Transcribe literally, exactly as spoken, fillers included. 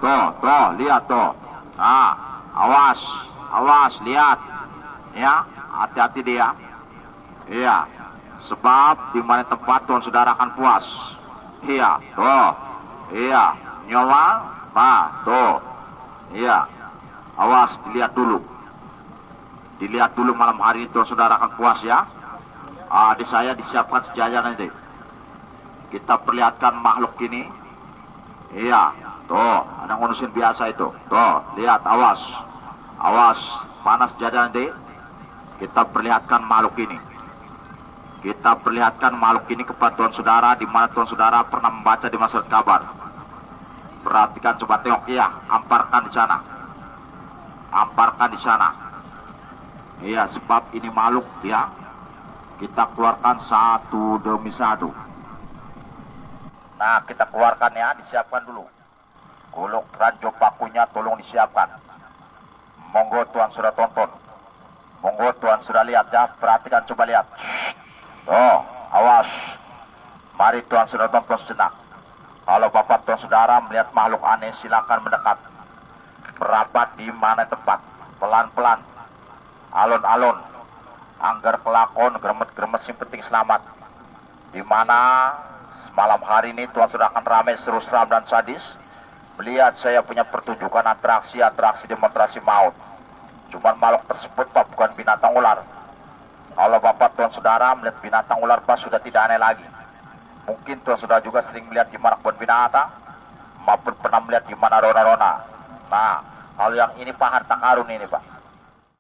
tuh, tuh, lihat tuh. Nah, awas, awas, lihat. Ya, hati-hati dia. Iya, sebab di mana tempat tuan saudara akan puas. Iya, tuh. Iya, nyawa. Nah, tuh. Iya, awas, dilihat dulu. Dilihat dulu malam hari ini tuan saudara akan puas ya. Ah, di saya disiapkan sejajar nanti. Kita perlihatkan makhluk ini. Iya, tuh, ada ngurusin biasa itu. Tuh, lihat, awas. Awas, panas sejajar nanti. Kita perlihatkan makhluk ini. Kita perlihatkan makhluk ini kepada tuan saudara, di mana tuan saudara pernah membaca di surat kabar. Perhatikan, coba tengok ya, amparkan di sana. Amparkan di sana. Iya, sebab ini makhluk ya. Kita keluarkan satu demi satu. Nah, kita keluarkan ya, disiapkan dulu. Golok ranjau pakunya tolong disiapkan. Monggo tuan sudah tonton. Monggo tuan sudah lihat ya, perhatikan, coba lihat. Oh, awas. Mari tuan sudah tonton sejenak. Kalau bapak tuan saudara melihat makhluk aneh, silakan mendekat. Merapat di mana tempat. Pelan-pelan. Alon-alon. Anggar kelakon, gremet-gremet, yang penting selamat. Di mana malam hari ini tuan sudah akan ramai, seru, seram, dan sadis. Melihat saya punya pertunjukan atraksi-atraksi demonstrasi maut. Cuman makhluk tersebut Pak bukan binatang ular. Kalau bapak tuan saudara melihat binatang ular Pak sudah tidak aneh lagi. Mungkin tuan saudara juga sering melihat di mana kebun binatang, maupun pernah melihat di mana rona-rona. Nah, kalau yang ini Pak harta karun ini Pak.